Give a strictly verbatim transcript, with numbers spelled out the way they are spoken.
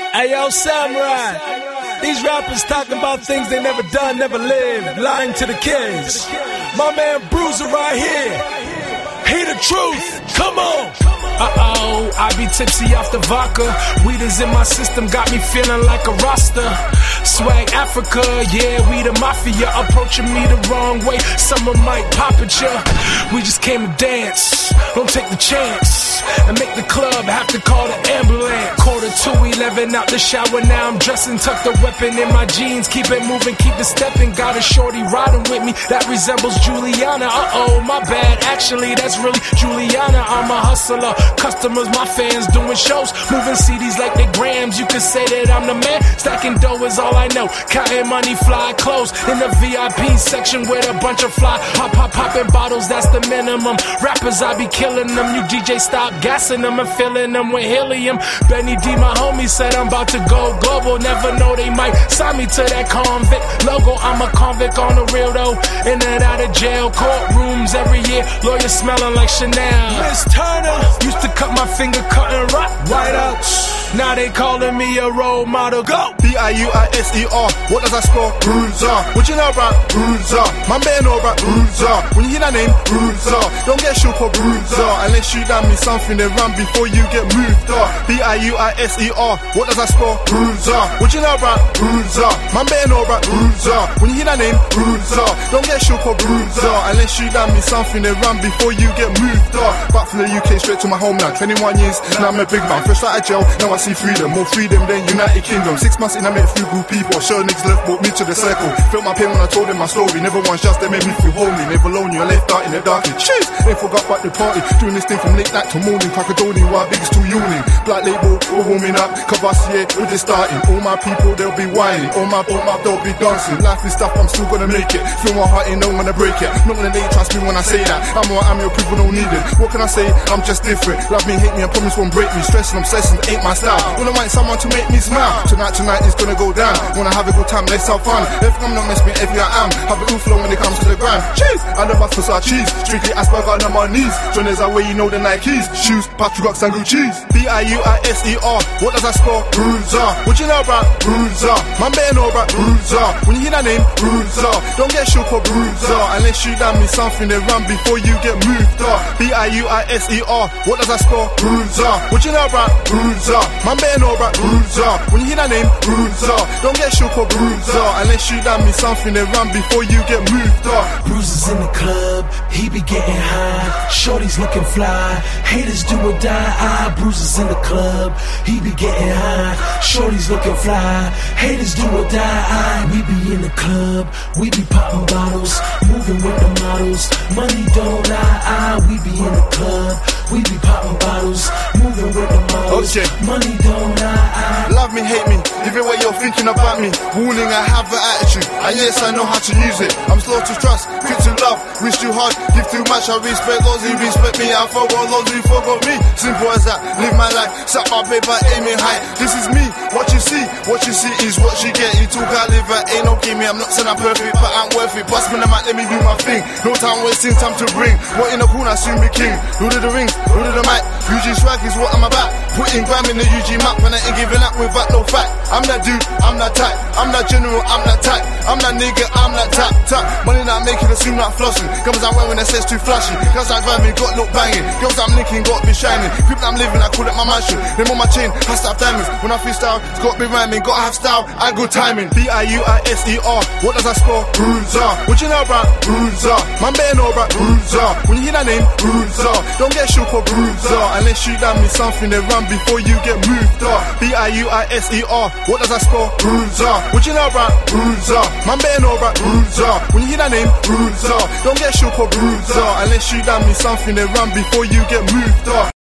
Hey yo, Samurai. These rappers talking about things they never done, never lived, lying to the kids. My man Bruiser right here. He the truth. Come on. Uh-oh, I be tipsy off the vodka. Weed is in my system, got me feeling like a roster. Swag Africa, yeah, we the mafia. Approaching me the wrong way, someone might pop at ya. We just came to dance, don't take the chance and make the club have to call the ambulance. Quarter to eleven, out the shower, now I'm dressing. Tuck the weapon in my jeans, keep it moving, keep it stepping. Got a shorty riding with me that resembles Juliana. Uh-oh, my bad, actually that's really Juliana. I'm a hustler, customers, my fans, doing shows, moving C Ds like they grams. You could say that I'm the man, stacking dough is all I know. Counting money, fly clothes in the V I P section with a bunch of fly pop, pop, popping bottles, that's the minimum. Rappers, I be killing them. You D J, stop gassing them and filling them with helium. Benny D, my homie, said I'm about to go global. Never know, they might sign me to that convict logo. I'm a convict on the real though, in and out of jail, courtrooms every year, lawyers smelling like Chanel. Miss Turner used to cut my finger, cutting rock right out. Now they calling me a role model. Go! B I U I S E R, what does that spell? Bruiser. What you know about Bruiser? My man know about Bruiser. When you hear that name, Bruiser, don't get shook or Bruiser unless you done me something then run before you get moved up. B I U I S E R, what does that spell? Bruiser. What you know about Bruiser? My man know about Bruiser. When you hear that name, Bruiser, don't get shook or Bruiser unless you done me something then run before you get moved up. Back from the U K straight to my homeland, twenty-one years, now I'm a big man. Fresh out of jail, now I see freedom, more freedom than United Kingdom. Six months in I met few good people, sure niggas left brought me to the circle. Felt my pain when I told them my story, never once just they made me feel homely. Never lonely, I left out in the darkness. Jeez, they forgot about the party, doing this thing from late night to morning. Cracadoni while biggest two yawning. Black label, we're warming up, Cavassier, we're just starting. All my people, they'll be whining, all my, all my, they'll be dancing. Life is stuff, I'm still gonna make it. Feel my heart ain't no gonna break it. Not gonna let you trust me when I say that. I'm what I'm, your people don't need it. What can I say? I'm just different. Love me, hate me, and promise won't break me. Stress and obsession ain't my style. When I want someone to make me smile, tonight, tonight is gonna go down. Wanna have a good time, let's have fun. If I'm not mess me, if I am, have a good flow when it comes to the grind. Cheese, I never fuss our cheese. Strictly Asperger on my knees. Johnny's are where you know the Nikes. Shoes, Patrick Rocks and Gucci's. B I U I S E R, what does that spell? Bruiser. What you know about Bruiser? My man know about Bruiser. When you hear that name, Bruiser, don't get shook or Bruiser unless you done me something then run before you get moved up. B I U I S E R, what does that spell? Bruiser. What you know about Bruiser? My man know about Bruiser. When you hear that name, Bruiser, don't get shook or Bruiser unless you done me something then run before you get moved up. Bruiser's in the club, he be getting high. Shorty's looking fly, haters do or die. Ah, Bruiser's in the club, he be getting high. Shorty's looking fly, haters do or die. Ah, we be in the club, we be popping bottles, moving with the models. Money don't lie. Ah, we be in the club, we be popping bottles, moving with the models. Okay. Money don't lie. Ah. Love me, hate me, even when you're thinking about me. Warning, I have an attitude, and yes, I know how to use it. I'm slow to trust, quick to love, wish too hard, give too much. I respect those who respect me, I forgot those who forgot me. Simple as that, live my life, sat my paper, aiming high. This is me, what you see, what you see is what you get. You talk, I live, I ain't no game, I'm not saying I'm perfect, but I'm worth it. Bust me the mic, let me do my thing. No time wasting, time to bring. What in the corner, soon be king. Lord of the rings, Lord of the mic. U G swag is what I'm about. Putting gram in the U G map, and I ain't giving up without no fact. I'm that dude, I'm that type, I'm that general, I'm that type, I'm that nigga, I'm that tap, tap. Money not making it seem like flossing. Comes I'm wearing a says too flashy. Girls I'm driving, got look banging. Girls I'm linking, got be shining. People I'm living, I call it my mansion. Them on my chain, has to have diamonds. When I freestyle, it's got to be rhyming, gotta have style and good timing. B I U I S E R, what does that spell? Bruiser. What you know about Bruiser? My man know about Bruiser. When you hear that name, Bruiser, don't get shook or Bruiser unless you done me something then run before you get moved up. B I U I S E R, what does that spell? Bruiser. What you know about Bruiser? My man know about Bruiser. When you hear that name, Bruiser, don't get shook or Bruiser unless you done me something then run before you get moved up.